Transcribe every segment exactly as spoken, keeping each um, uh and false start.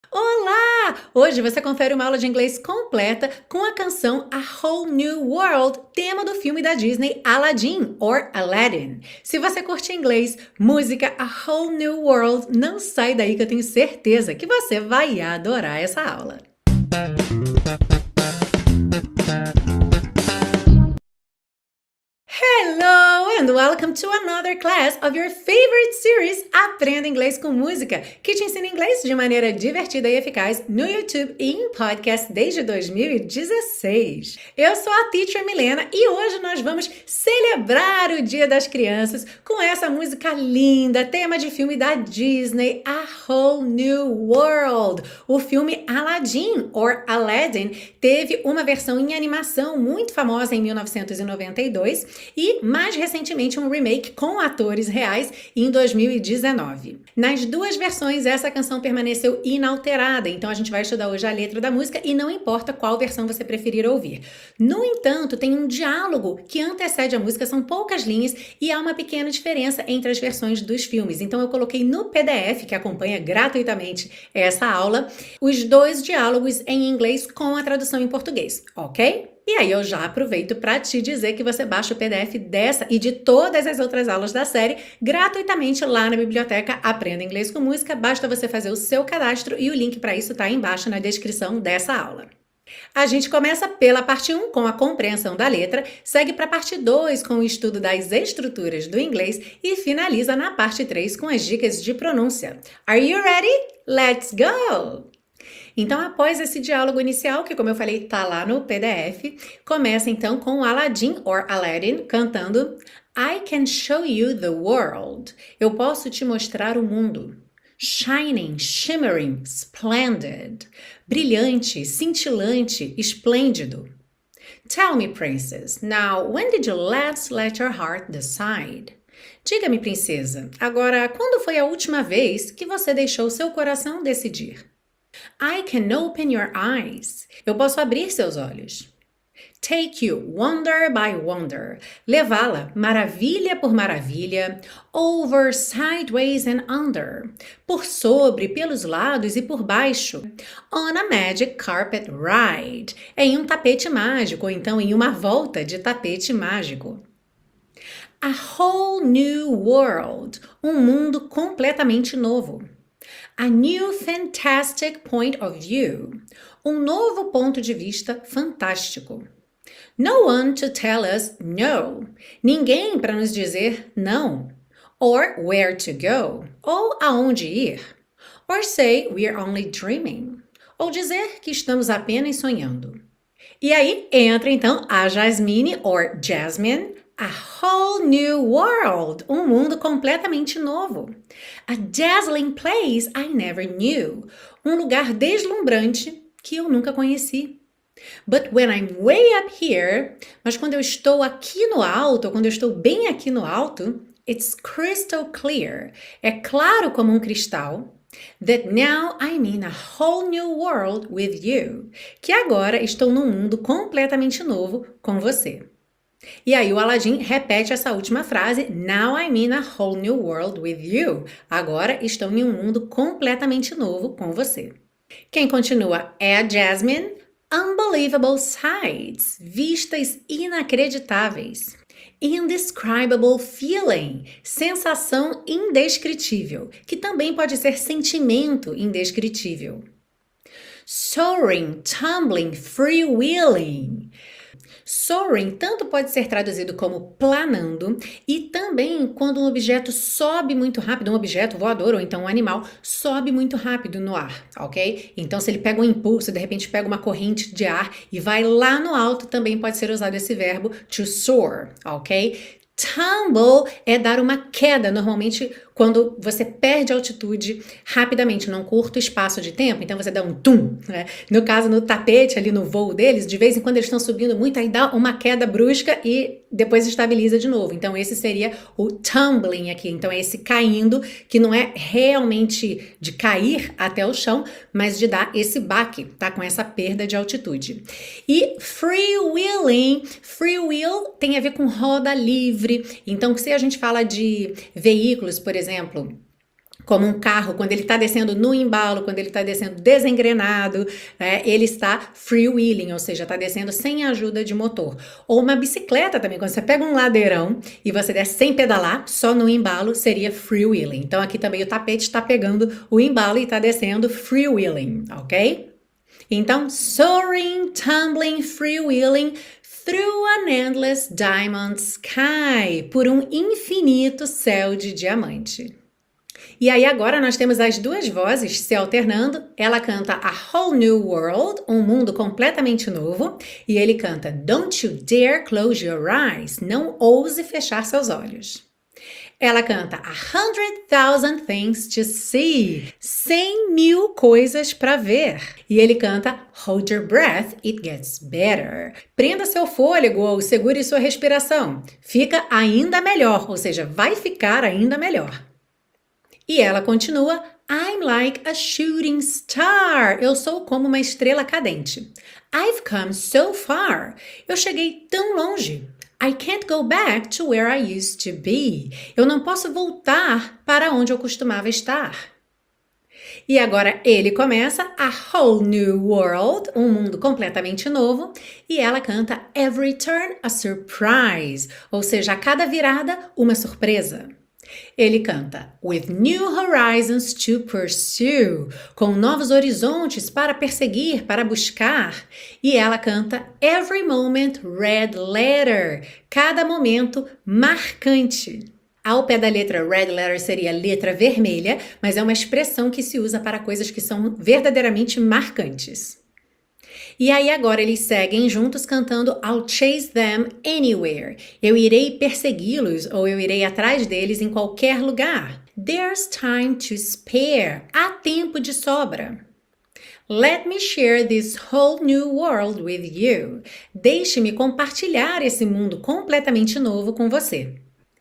Olá! Hoje você confere uma aula de inglês completa com a canção A Whole New World, tema do filme da Disney Aladdin, or Aladdin. Se você curte inglês, música A Whole New World, não sai daí que eu tenho certeza que você vai adorar essa aula. Hello and welcome to another class of your favorite series Aprenda Inglês com Música, que te ensina inglês de maneira divertida e eficaz no YouTube e em podcast desde dois mil e dezesseis. Eu sou a Teacher Milena e hoje nós vamos celebrar o Dia das Crianças com essa música linda, tema de filme da Disney, A Whole New World. O filme Aladdin, or Aladdin, teve uma versão em animação muito famosa em mil novecentos e noventa e dois e, mais recentemente, um remake com atores reais em dois mil e dezenove. Nas duas versões, essa canção permaneceu inalterada, então a gente vai estudar hoje a letra da música e não importa qual versão você preferir ouvir. No entanto, tem um diálogo que antecede a música, são poucas linhas e há uma pequena diferença entre as versões dos filmes. Então eu coloquei no P D F, que acompanha gratuitamente essa aula, os dois diálogos em inglês com a tradução em português, ok? E aí eu já aproveito para te dizer que você baixa o P D F dessa e de todas as outras aulas da série gratuitamente lá na biblioteca Aprenda Inglês com Música. Basta você fazer o seu cadastro e o link para isso está aí embaixo na descrição dessa aula. A gente começa pela parte um com a compreensão da letra, segue para a parte dois com o estudo das estruturas do inglês e finaliza na parte três com as dicas de pronúncia. Are you ready? Let's go! Então, após esse diálogo inicial, que como eu falei, tá lá no P D F, começa então com o Aladdin, or Aladdin, cantando I can show you the world. Eu posso te mostrar o mundo. Shining, shimmering, splendid. Brilhante, cintilante, esplêndido. Tell me, princess, now when did you last let your heart decide? Diga-me, princesa, agora quando foi a última vez que você deixou seu coração decidir? I can open your eyes. Eu posso abrir seus olhos. Take you wonder by wonder. Levá-la maravilha por maravilha. Over, sideways and under. Por sobre, pelos lados e por baixo. On a magic carpet ride. Em um tapete mágico, ou então em uma volta de tapete mágico. A whole new world. Um mundo completamente novo. A new fantastic point of view. Um novo ponto de vista fantástico. No one to tell us no. Ninguém para nos dizer não. Or where to go. Ou aonde ir. Or say we're only dreaming. Ou dizer que estamos apenas sonhando. E aí entra então a Jasmine, or Jasmine, a whole new world, um mundo completamente novo. A dazzling place I never knew, um lugar deslumbrante que eu nunca conheci. But when I'm way up here, mas quando eu estou aqui no alto, ou quando eu estou bem aqui no alto, it's crystal clear, é claro como um cristal, that now I'm in a whole new world with you, que agora estou num mundo completamente novo com você. E aí o Aladdin repete essa última frase, Now I'm in a whole new world with you. Agora estou em um mundo completamente novo com você. Quem continua é a Jasmine. Unbelievable sights, vistas inacreditáveis. Indescribable feeling, sensação indescritível, que também pode ser sentimento indescritível. Soaring, tumbling, freewheeling. Soaring tanto pode ser traduzido como planando e também quando um objeto sobe muito rápido, um objeto voador ou então um animal sobe muito rápido no ar, ok? Então se ele pega um impulso, de repente pega uma corrente de ar e vai lá no alto, também pode ser usado esse verbo to soar, ok? Tumble é dar uma queda, normalmente quando você perde altitude rapidamente, num curto espaço de tempo, então você dá um tum, né? No caso, no tapete, ali no voo deles, de vez em quando eles estão subindo muito, aí dá uma queda brusca e depois estabiliza de novo. Então esse seria o tumbling aqui, então é esse caindo, que não é realmente de cair até o chão, mas de dar esse baque, tá? Com essa perda de altitude. E freewheeling, freewheel tem a ver com roda livre, então se a gente fala de veículos, por exemplo, Como um carro, quando ele está descendo no embalo, quando ele está descendo desengrenado, né, ele está freewheeling, ou seja, está descendo sem ajuda de motor. Ou uma bicicleta também, quando você pega um ladeirão e você desce sem pedalar, só no embalo, seria freewheeling. Então aqui também o tapete está pegando o embalo e está descendo freewheeling, ok? Então, soaring, tumbling, freewheeling through an endless diamond sky, por um infinito céu de diamante. E aí agora nós temos as duas vozes se alternando. Ela canta A Whole New World, um mundo completamente novo, e ele canta Don't you dare close your eyes, não ouse fechar seus olhos. Ela canta A Hundred Thousand Things to See, cem mil coisas para ver. E ele canta Hold your breath, it gets better. Prenda seu fôlego ou segure sua respiração. Fica ainda melhor, ou seja, vai ficar ainda melhor. E ela continua, I'm like a shooting star. Eu sou como uma estrela cadente. I've come so far. Eu cheguei tão longe. I can't go back to where I used to be. Eu não posso voltar para onde eu costumava estar. E agora ele começa A Whole New World, um mundo completamente novo, e ela canta Every turn a surprise, ou seja, a cada virada uma surpresa. Ele canta With new horizons to pursue, com novos horizontes para perseguir, para buscar. E ela canta Every moment red letter, cada momento marcante. Ao pé da letra red letter seria letra vermelha, mas é uma expressão que se usa para coisas que são verdadeiramente marcantes. E aí agora eles seguem juntos cantando I'll chase them anywhere. Eu irei persegui-los ou eu irei atrás deles em qualquer lugar. There's time to spare. Há tempo de sobra. Let me share this whole new world with you. Deixe-me compartilhar esse mundo completamente novo com você.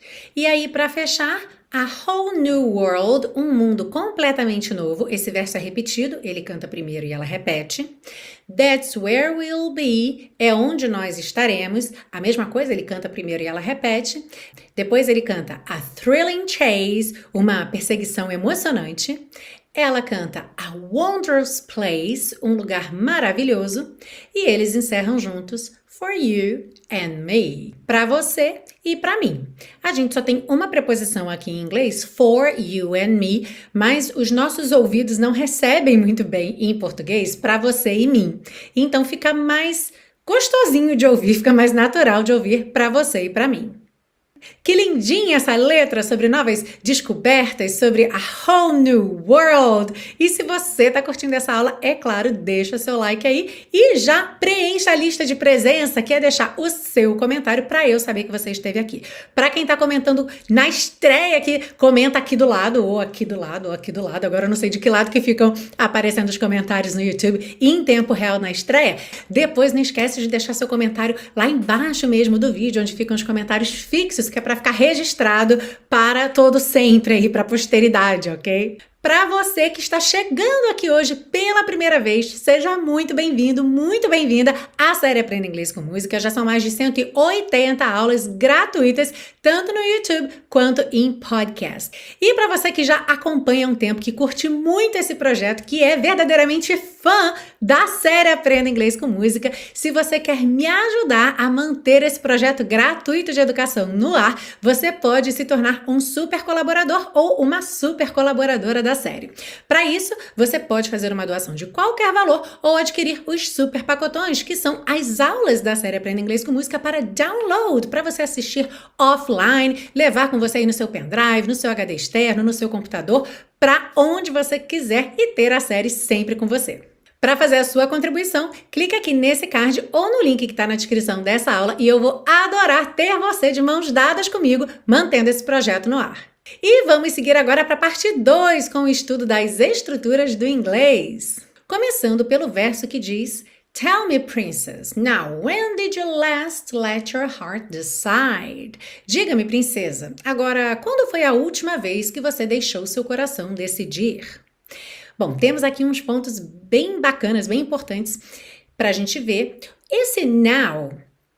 E aí para fechar, A Whole New World, um mundo completamente novo. Esse verso é repetido, ele canta primeiro e ela repete. That's where we'll be, é onde nós estaremos. A mesma coisa, ele canta primeiro e ela repete. Depois ele canta A Thrilling Chase, uma perseguição emocionante. Ela canta A Wondrous Place, um lugar maravilhoso. E eles encerram juntos For you and me, para você e para mim. A gente só tem uma preposição aqui em inglês, for you and me, mas os nossos ouvidos não recebem muito bem em português para você e mim. Então fica mais gostosinho de ouvir, fica mais natural de ouvir para você e para mim. Que lindinha essa letra sobre novas descobertas, sobre a whole new world. E se você está curtindo essa aula, é claro, deixa seu like aí e já preencha a lista de presença, que é deixar o seu comentário para eu saber que você esteve aqui. Para quem está comentando na estreia aqui, comenta aqui do lado, ou aqui do lado, ou aqui do lado. Agora eu não sei de que lado que ficam aparecendo os comentários no YouTube em tempo real na estreia. Depois não esquece de deixar seu comentário lá embaixo mesmo do vídeo, onde ficam os comentários fixos, que é para ficar registrado para todo sempre aí, para a posteridade, ok? Para você que está chegando aqui hoje pela primeira vez, seja muito bem-vindo, muito bem-vinda à série Aprenda Inglês com Música. Já são mais de cento e oitenta aulas gratuitas, tanto no YouTube quanto em podcast. E para você que já acompanha há um tempo, que curte muito esse projeto, que é verdadeiramente fã da série Aprenda Inglês com Música, se você quer me ajudar a manter esse projeto gratuito de educação no ar, você pode se tornar um super colaborador ou uma super colaboradora da série. Para isso, você pode fazer uma doação de qualquer valor ou adquirir os super pacotões, que são as aulas da série Aprenda Inglês com Música para download, para você assistir offline, levar com você aí no seu pendrive, no seu H D externo, no seu computador, para onde você quiser e ter a série sempre com você. Para fazer a sua contribuição, clique aqui nesse card ou no link que está na descrição dessa aula e eu vou adorar ter você de mãos dadas comigo, mantendo esse projeto no ar. E vamos seguir agora para a parte dois com o estudo das estruturas do inglês. Começando pelo verso que diz Tell me, princess, now when did you last let your heart decide? Diga-me, princesa, agora quando foi a última vez que você deixou seu coração decidir? Bom, temos aqui uns pontos bem bacanas, bem importantes para a gente ver. Esse now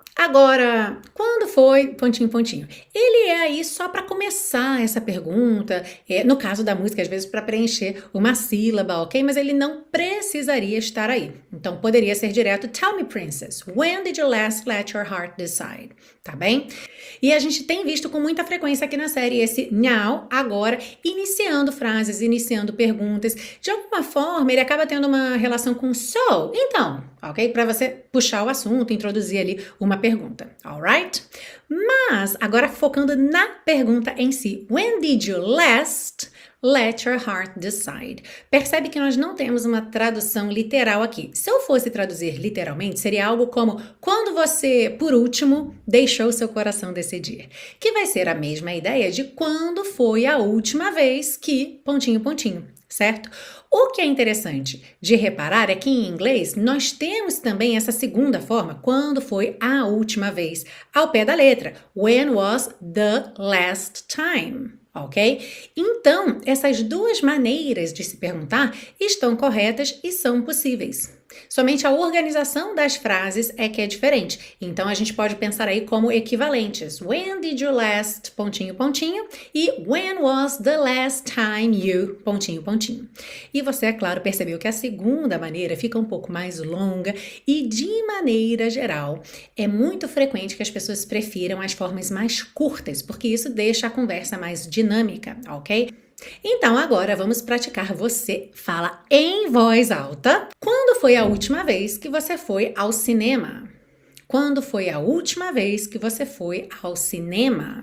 Agora, quando foi pontinho, pontinho? Ele é aí só para começar essa pergunta, é, no caso da música, às vezes para preencher uma sílaba, ok? Mas ele não precisaria estar aí. Então, poderia ser direto, Tell me, princess, when did you last let your heart decide? Tá bem? E a gente tem visto com muita frequência aqui na série esse now, agora, iniciando frases, iniciando perguntas. De alguma forma, ele acaba tendo uma relação com so, então, ok? Para você puxar o assunto, introduzir ali uma pergunta, alright? Mas, agora focando na pergunta em si, when did you last let your heart decide? Percebe que nós não temos uma tradução literal aqui. Se eu fosse traduzir literalmente, seria algo como quando você, por último, deixou seu coração decidir. Que vai ser a mesma ideia de quando foi a última vez que, pontinho, pontinho, certo? O que é interessante de reparar é que em inglês nós temos também essa segunda forma, quando foi a última vez, ao pé da letra. When was the last time? Ok? Então, essas duas maneiras de se perguntar estão corretas e são possíveis. Somente a organização das frases é que é diferente. Então, a gente pode pensar aí como equivalentes. When did you last, pontinho, pontinho, e when was the last time you, pontinho, pontinho. E você, é claro, percebeu que a segunda maneira fica um pouco mais longa e, de maneira geral, é muito frequente que as pessoas prefiram as formas mais curtas, porque isso deixa a conversa mais dinâmica, ok? Então, agora vamos praticar você fala em voz alta. Quando foi a última vez que você foi ao cinema? Quando foi a última vez que você foi ao cinema?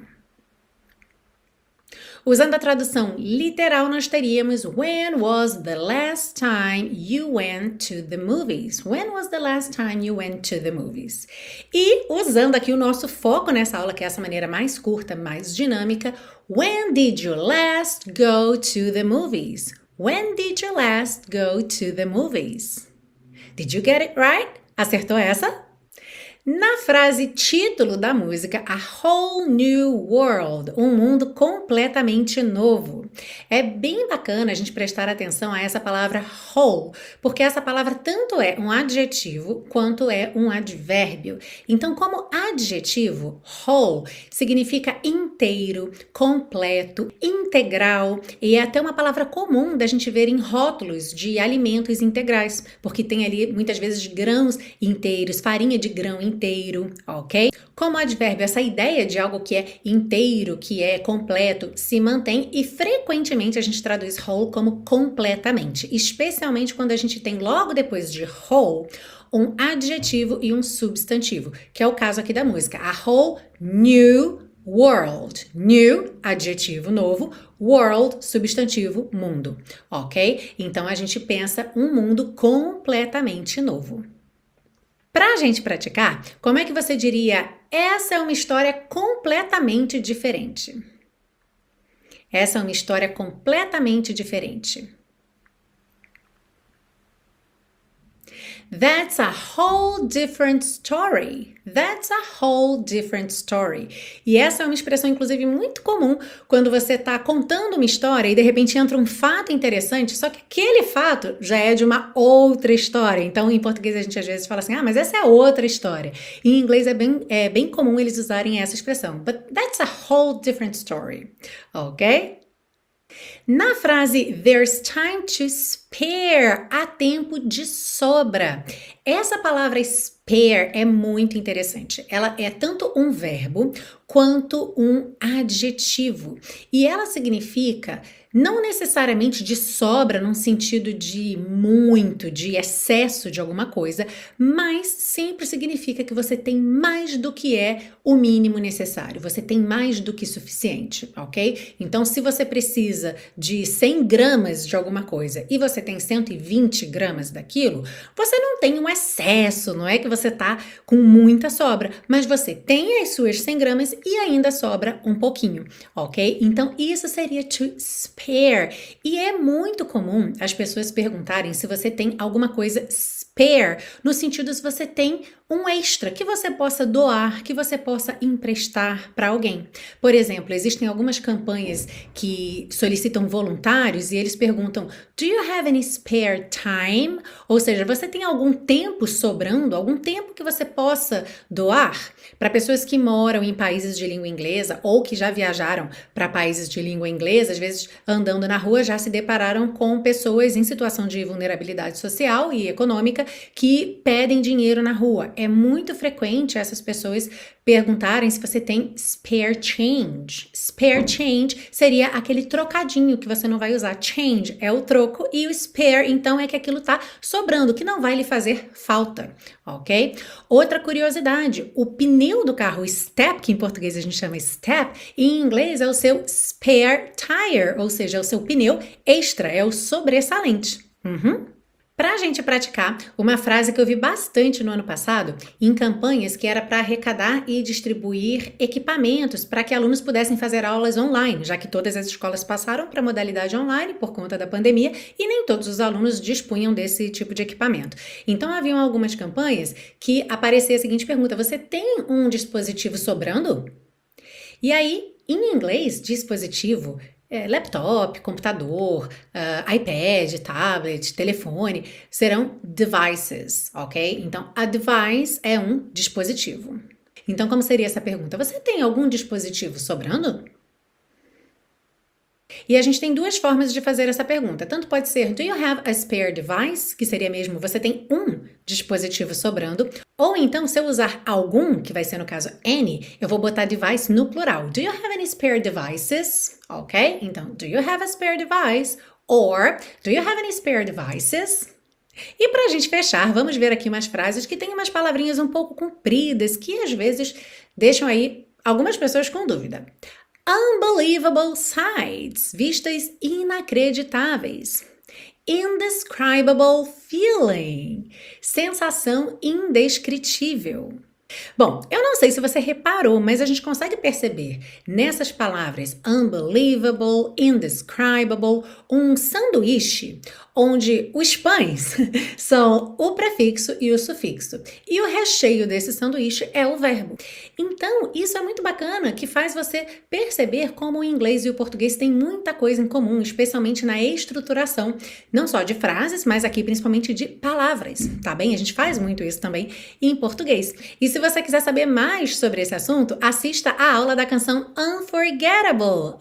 Usando a tradução literal, nós teríamos When was the last time you went to the movies? When was the last time you went to the movies? E usando aqui o nosso foco nessa aula, que é essa maneira mais curta, mais dinâmica, When did you last go to the movies? When did you last go to the movies? Did you get it right? Acertou essa? Na frase título da música, A Whole New World, um mundo completamente novo. É bem bacana a gente prestar atenção a essa palavra whole, porque essa palavra tanto é um adjetivo quanto é um advérbio. Então, como adjetivo, whole significa inteiro, completo, integral, e é até uma palavra comum da gente ver em rótulos de alimentos integrais, porque tem ali muitas vezes grãos inteiros, farinha de grão inteiro, inteiro, ok? Como advérbio, essa ideia de algo que é inteiro, que é completo, se mantém e frequentemente a gente traduz whole como completamente, especialmente quando a gente tem logo depois de whole um adjetivo e um substantivo, que é o caso aqui da música. A whole new world. New, adjetivo novo, world, substantivo, mundo, ok? Então a gente pensa um mundo completamente novo. Para a gente praticar, como é que você diria, essa é uma história completamente diferente? Essa é uma história completamente diferente. That's a whole different story. That's a whole different story. E essa é uma expressão, inclusive, muito comum quando você está contando uma história e de repente entra um fato interessante, só que aquele fato já é de uma outra história. Então, em português, a gente às vezes fala assim, ah, mas essa é outra história. Em inglês é bem, é bem comum eles usarem essa expressão. But that's a whole different story. Ok? Na frase There's time to spare, há tempo de sobra. Essa palavra spare é muito interessante. Ela é tanto um verbo quanto um adjetivo. E ela significa não necessariamente de sobra num sentido de muito, de excesso de alguma coisa, mas sempre significa que você tem mais do que é o mínimo necessário. Você tem mais do que suficiente, ok? Então, se você precisa de cem gramas de alguma coisa e você tem cento e vinte gramas daquilo, você não tem um excesso, não é que você tá com muita sobra, mas você tem as suas cem gramas e ainda sobra um pouquinho, ok? Então, isso seria to spare. E é muito comum as pessoas perguntarem se você tem alguma coisa spare, no sentido se você tem um extra que você possa doar, que você possa emprestar para alguém. Por exemplo, existem algumas campanhas que solicitam voluntários e eles perguntam: Do you have any spare time? Ou seja, você tem algum tempo sobrando, algum tempo que você possa doar? Para pessoas que moram em países de língua inglesa ou que já viajaram para países de língua inglesa, às vezes andando na rua já se depararam com pessoas em situação de vulnerabilidade social e econômica que pedem dinheiro na rua. É muito frequente essas pessoas perguntarem se você tem spare change. Spare change seria aquele trocadinho que você não vai usar. Change é o troco e o spare, então, é que aquilo tá sobrando, que não vai lhe fazer falta, ok? Outra curiosidade, o pneu do carro step, que em português a gente chama step, em inglês é o seu spare tire, ou seja, é o seu pneu extra, é o sobressalente. Uhum. Para a gente praticar, uma frase que eu vi bastante no ano passado, em campanhas que era para arrecadar e distribuir equipamentos para que alunos pudessem fazer aulas online, já que todas as escolas passaram para a modalidade online por conta da pandemia e nem todos os alunos dispunham desse tipo de equipamento. Então, haviam algumas campanhas que aparecia a seguinte pergunta: você tem um dispositivo sobrando? E aí, em inglês, dispositivo, É, laptop, computador, uh, iPad, tablet, telefone, serão devices, ok? Então, a device é um dispositivo. Então, como seria essa pergunta? Você tem algum dispositivo sobrando? E a gente tem duas formas de fazer essa pergunta. Tanto pode ser, do you have a spare device? Que seria mesmo, você tem um dispositivo sobrando. Ou então, se eu usar algum, que vai ser no caso any, eu vou botar device no plural. Do you have any spare devices? Ok? Então, do you have a spare device? Or, do you have any spare devices? E para a gente fechar, vamos ver aqui umas frases que têm umas palavrinhas um pouco compridas, que às vezes deixam aí algumas pessoas com dúvida. Unbelievable sights, vistas inacreditáveis. Indescribable feeling, sensação indescritível. Bom, eu não sei se você reparou, mas a gente consegue perceber nessas palavras unbelievable, indescribable, um sanduíche onde os pães são o prefixo e o sufixo. E o recheio desse sanduíche é o verbo. Então, isso é muito bacana, que faz você perceber como o inglês e o português têm muita coisa em comum, especialmente na estruturação, não só de frases, mas aqui principalmente de palavras, tá bem? A gente faz muito isso também em português. E se você quiser saber mais sobre esse assunto, assista a aula da canção Unforgettable.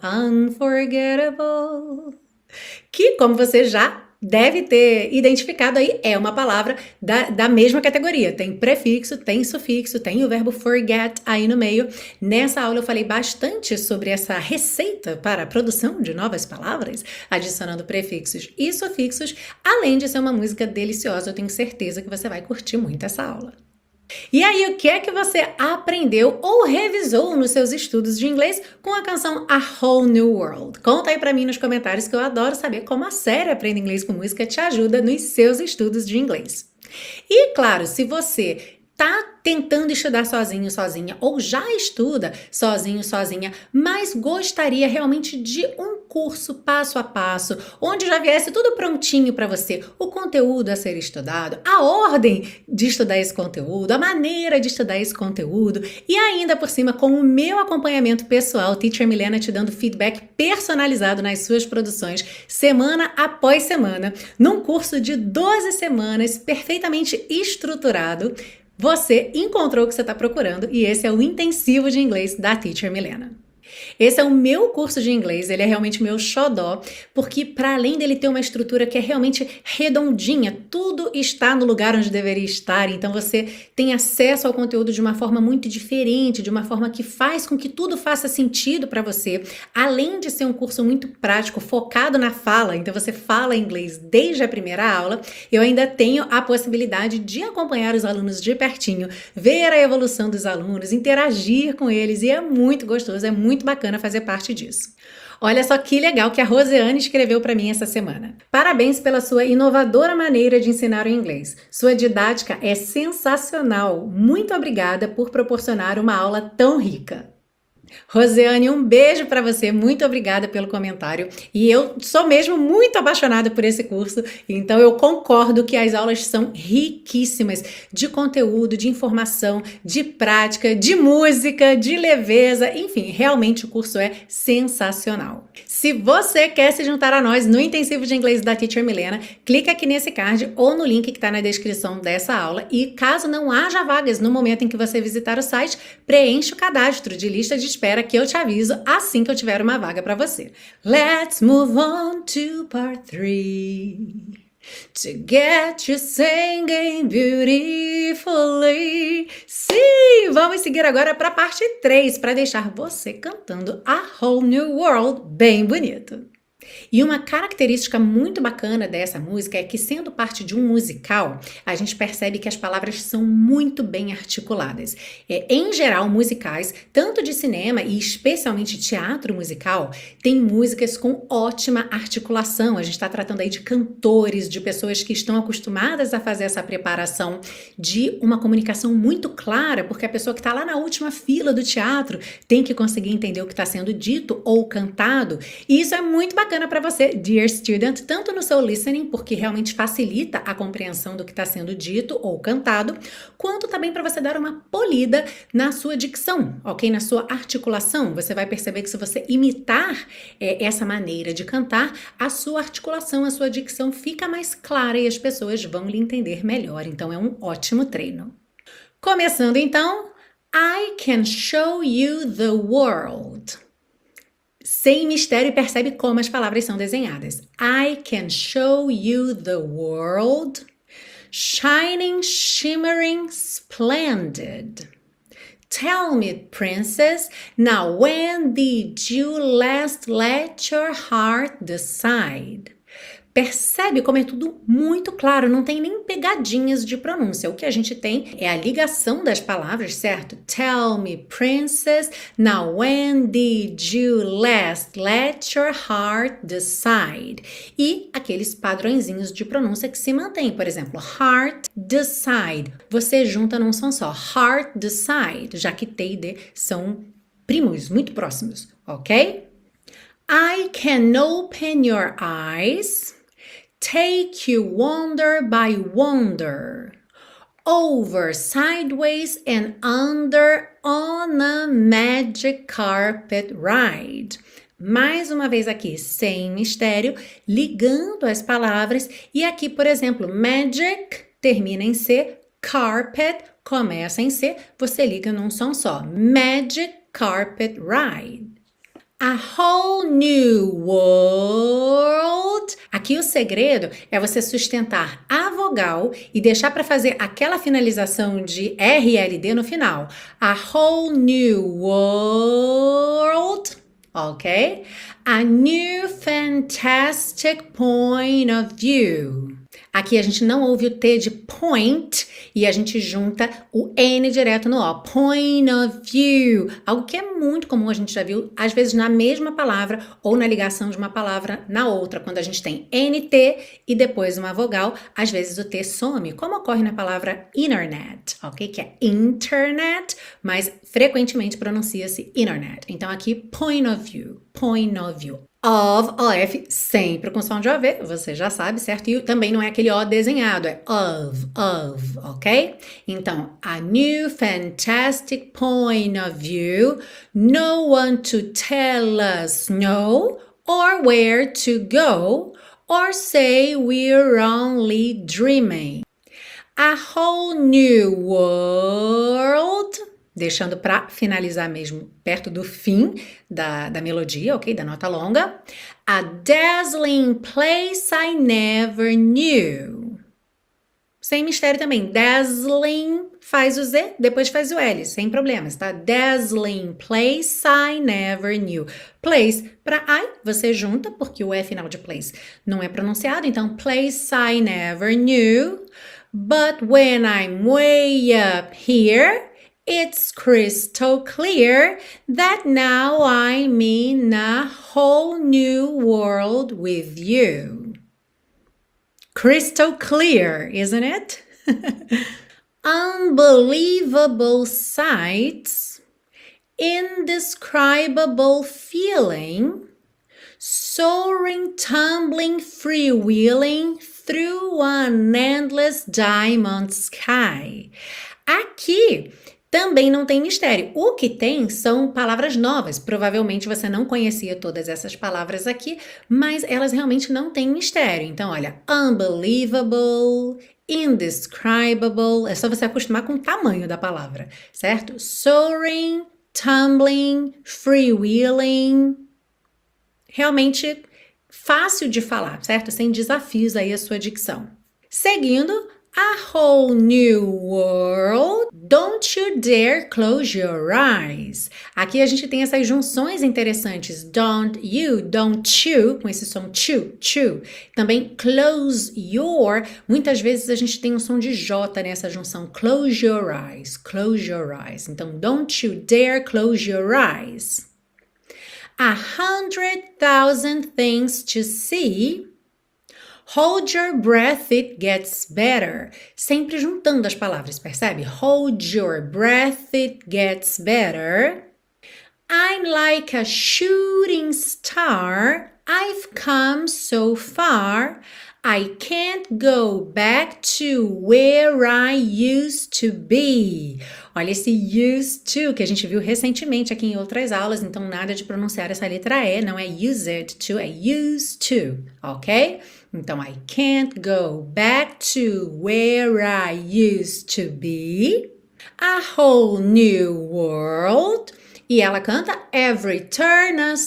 Unforgettable. Que, como você já deve ter identificado aí, é uma palavra da, da mesma categoria. Tem prefixo, tem sufixo, tem o verbo forget aí no meio. Nessa aula eu falei bastante sobre essa receita para a produção de novas palavras, adicionando prefixos e sufixos, além de ser uma música deliciosa. Eu tenho certeza que você vai curtir muito essa aula. E aí, o que é que você aprendeu ou revisou nos seus estudos de inglês com a canção A Whole New World? Conta aí pra mim nos comentários, que eu adoro saber como a série Aprenda Inglês com Música te ajuda nos seus estudos de inglês. E claro, se você tá tentando estudar sozinho, sozinha, ou já estuda sozinho, sozinha, mas gostaria realmente de um curso passo a passo, onde já viesse tudo prontinho para você, o conteúdo a ser estudado, a ordem de estudar esse conteúdo, a maneira de estudar esse conteúdo, e ainda por cima com o meu acompanhamento pessoal, Teacher Milena te dando feedback personalizado nas suas produções, semana após semana, num curso de doze semanas, perfeitamente estruturado. Você encontrou o que você está procurando e esse é o intensivo de inglês da Teacher Milena. Esse é o meu curso de inglês, ele é realmente meu xodó, porque para além dele ter uma estrutura que é realmente redondinha, tudo está no lugar onde deveria estar, então você tem acesso ao conteúdo de uma forma muito diferente, de uma forma que faz com que tudo faça sentido para você, além de ser um curso muito prático, focado na fala, então você fala inglês desde a primeira aula, eu ainda tenho a possibilidade de acompanhar os alunos de pertinho, ver a evolução dos alunos, interagir com eles, e é muito gostoso, é muito bacana fazer parte disso. Olha só que legal que a Rosiane escreveu para mim essa semana. Parabéns pela sua inovadora maneira de ensinar o inglês. Sua didática é sensacional. Muito obrigada por proporcionar uma aula tão rica. Rosiane, um beijo para você, muito obrigada pelo comentário. E eu sou mesmo muito apaixonada por esse curso, então eu concordo que as aulas são riquíssimas de conteúdo, de informação, de prática, de música, de leveza, enfim, realmente o curso é sensacional. Se você quer se juntar a nós no intensivo de inglês da Teacher Milena, clica aqui nesse card ou no link que está na descrição dessa aula e caso não haja vagas no momento em que você visitar o site, preencha o cadastro de lista de espera que eu te aviso assim que eu tiver uma vaga para você. Let's move on to part three. To get you singing beautifully. Sim, vamos seguir agora para a parte três para deixar você cantando A Whole New World bem bonito. E uma característica muito bacana dessa música é que, sendo parte de um musical, a gente percebe que as palavras são muito bem articuladas. É, em geral, musicais, tanto de cinema e especialmente teatro musical, tem músicas com ótima articulação. A gente está tratando aí de cantores, de pessoas que estão acostumadas a fazer essa preparação de uma comunicação muito clara, porque a pessoa que está lá na última fila do teatro tem que conseguir entender o que está sendo dito ou cantado. E isso é muito bacana para você, dear student, tanto no seu listening, porque realmente facilita a compreensão do que está sendo dito ou cantado, quanto também para você dar uma polida na sua dicção, ok? Na sua articulação. Você vai perceber que se você imitar é, essa maneira de cantar, a sua articulação, a sua dicção fica mais clara e as pessoas vão lhe entender melhor. Então é um ótimo treino. Começando então, I can show you the world. Sem mistério, percebe como as palavras são desenhadas. I can show you the world, shining, shimmering, splendid. Tell me, princess, now when did you last let your heart decide? Percebe como é tudo muito claro, não tem nem pegadinhas de pronúncia. O que a gente tem é a ligação das palavras, certo? Tell me, princess, now when did you last let your heart decide? E aqueles padrõezinhos de pronúncia que se mantêm. Por exemplo, heart, decide. Você junta num som só. Heart, decide, já que T e D são primos, muito próximos, ok? I can open your eyes, take you wonder by wonder, over, sideways and under on a magic carpet ride. Mais uma vez aqui, sem mistério, ligando as palavras. E aqui, por exemplo, magic termina em C, carpet começa em C, você liga num som só. Magic carpet ride. A whole new world. Aqui o segredo é você sustentar a vogal e deixar para fazer aquela finalização de R L D no final. A whole new world. Ok? A new fantastic point of view. Aqui a gente não ouve o T de point e a gente junta o N direto no O. Point of view. Algo que é muito comum, a gente já viu, às vezes na mesma palavra ou na ligação de uma palavra na outra. Quando a gente tem N T e depois uma vogal, às vezes o T some, como ocorre na palavra internet, ok? Que é internet, mas frequentemente pronuncia-se internet. Então aqui, point of view, point of view. Of, O F, sempre com som de O V, você já sabe, certo? E também não é aquele O desenhado, é of, of, ok? Então, a new fantastic point of view, no one to tell us no, or where to go, or say we're only dreaming. A whole new world. Deixando para finalizar mesmo perto do fim da, da melodia, ok? Da nota longa. A dazzling place I never knew. Sem mistério também. Dazzling faz o Z, depois faz o L, sem problemas, tá? Dazzling place I never knew. Place para I, você junta, porque o E final de place não é pronunciado, então place I never knew. But when I'm way up here, it's crystal clear that now I'm in a whole new world with you. Crystal clear, isn't it? Unbelievable sights indescribable feeling, soaring, tumbling, freewheeling through an endless diamond sky. Aqui também não tem mistério. O que tem são palavras novas. Provavelmente você não conhecia todas essas palavras aqui, mas elas realmente não têm mistério. Então, olha, unbelievable, indescribable, é só você acostumar com o tamanho da palavra, certo? Soaring, tumbling, freewheeling. Realmente fácil de falar, certo? Sem desafios aí a sua dicção. Seguindo, a whole new world, don't you dare close your eyes. Aqui a gente tem essas junções interessantes, don't you, don't you, com esse som chu, chu. Também close your, muitas vezes a gente tem um som de J nessa junção, close your eyes, close your eyes. Então, don't you dare close your eyes. A hundred thousand things to see. Hold your breath, it gets better. Sempre juntando as palavras, percebe? Hold your breath, it gets better. I'm like a shooting star. I've come so far. I can't go back to where I used to be. Olha esse used to que a gente viu recentemente aqui em outras aulas, então nada de pronunciar essa letra E, não é used to, é used to, ok? Então, I can't go back to where I used to be. A whole new world. E ela canta Every turn a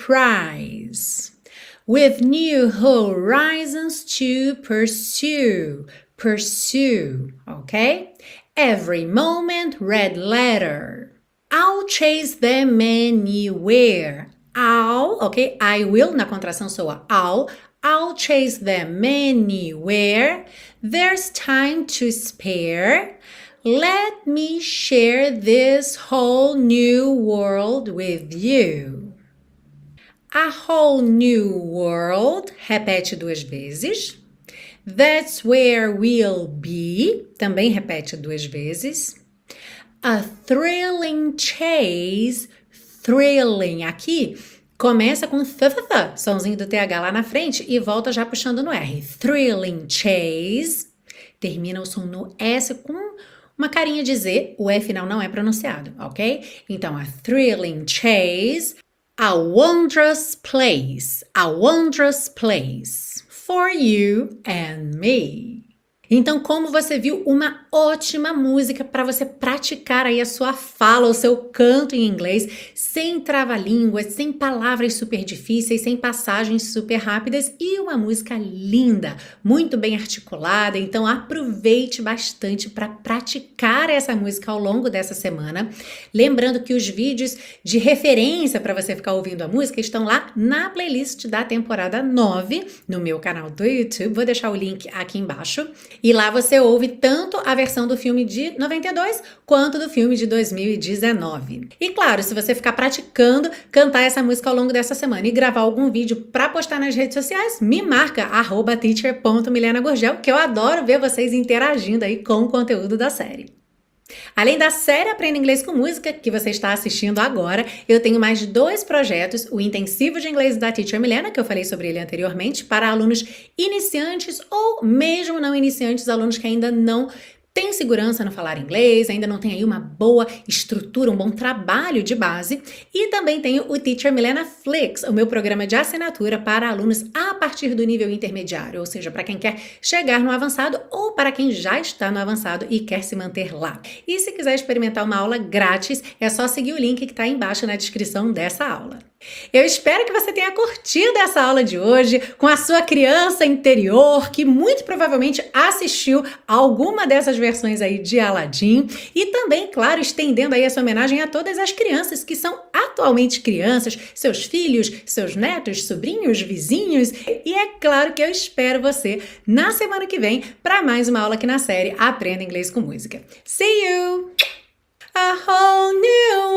surprise. With new horizons to pursue. Pursue, ok? Every moment, red letter. I'll chase them anywhere. I'll, ok? I will, na contração soa I'll. I'll chase them anywhere. There's time to spare. Let me share this whole new world with you. A whole new world. Repete duas vezes. That's where we'll be. Também repete duas vezes. A thrilling chase. Thrilling. Aqui começa com th, th, th, somzinho do T H lá na frente e volta já puxando no R. Thrilling chase. Termina o som no S com uma carinha de Z. O E final não é pronunciado, ok? Então, a thrilling chase. A wondrous place. A wondrous place. For you and me. Então, como você viu, uma ótima música para você praticar aí a sua fala, o seu canto em inglês, sem trava-línguas, sem palavras super difíceis, sem passagens super rápidas e uma música linda, muito bem articulada. Então, aproveite bastante para praticar essa música ao longo dessa semana. Lembrando que os vídeos de referência para você ficar ouvindo a música estão lá na playlist da temporada nove, no meu canal do YouTube. Vou deixar o link aqui embaixo. E lá você ouve tanto a versão do filme de noventa e dois quanto do filme de dois mil e dezenove. E claro, se você ficar praticando cantar essa música ao longo dessa semana e gravar algum vídeo para postar nas redes sociais, me marca arroba teacher ponto milena gurgel, que eu adoro ver vocês interagindo aí com o conteúdo da série. Além da série Aprenda Inglês com Música, que você está assistindo agora, eu tenho mais dois projetos, o Intensivo de Inglês da Teacher Milena, que eu falei sobre ele anteriormente, para alunos iniciantes ou mesmo não iniciantes, alunos que ainda não tem segurança no falar inglês, ainda não tem aí uma boa estrutura, um bom trabalho de base. E também tenho o Teacher Milena Flix, o meu programa de assinatura para alunos a partir do nível intermediário, ou seja, para quem quer chegar no avançado ou para quem já está no avançado e quer se manter lá. E se quiser experimentar uma aula grátis, é só seguir o link que está aí embaixo na descrição dessa aula. Eu espero que você tenha curtido essa aula de hoje com a sua criança interior, que muito provavelmente assistiu a alguma dessas versões aí de Aladdin, e também, claro, estendendo aí essa homenagem a todas as crianças que são atualmente crianças, seus filhos, seus netos, sobrinhos, vizinhos, e é claro que eu espero você na semana que vem para mais uma aula aqui na série Aprenda Inglês com Música. See you! A whole new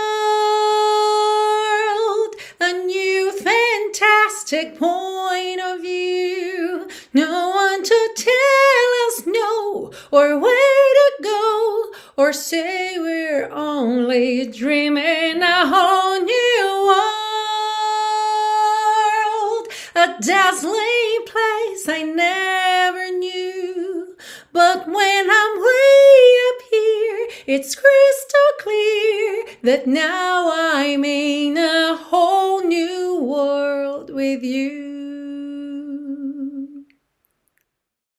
world, a new fantastic point of view. No one to tell us no or where to go or say we're only dreaming a whole new world, a dazzling place I never knew. But when I'm way up here, it's crystal clear that now I'm in a whole new world with you.